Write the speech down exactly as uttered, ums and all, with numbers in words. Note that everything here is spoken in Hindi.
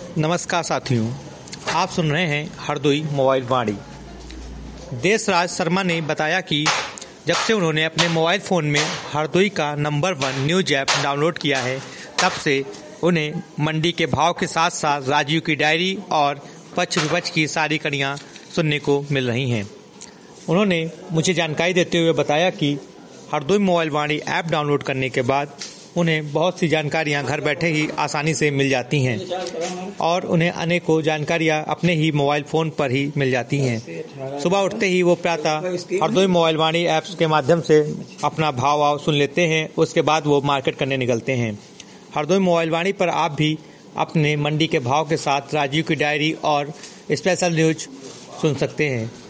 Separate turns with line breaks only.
नमस्कार साथियों, आप सुन रहे हैं हरदोई मोबाइल वाणी। देशराज शर्मा ने बताया कि जब से उन्होंने अपने मोबाइल फ़ोन में हरदोई का number one news app download किया है, तब से उन्हें मंडी के भाव के साथ साथ राजीव की डायरी और पक्ष विपक्ष की सारी कड़ियाँ सुनने को मिल रही हैं। उन्होंने मुझे जानकारी देते हुए बताया कि Hardoi mobile Vani app download करने के बाद उन्हें बहुत सी जानकारियां घर बैठे ही आसानी से मिल जाती हैं और उन्हें अनेकों जानकारियां अपने ही मोबाइल फ़ोन पर ही मिल जाती हैं। सुबह उठते ही वो प्रातः हरदोई मोबाइल वाणी ऐप्स के माध्यम से अपना भाव वाव सुन लेते हैं, उसके बाद वो मार्केट करने निकलते हैं। हरदोई मोबाइल वाणी पर आप भी अपने मंडी के भाव के साथ राजीव की डायरी और स्पेशल न्यूज सुन सकते हैं।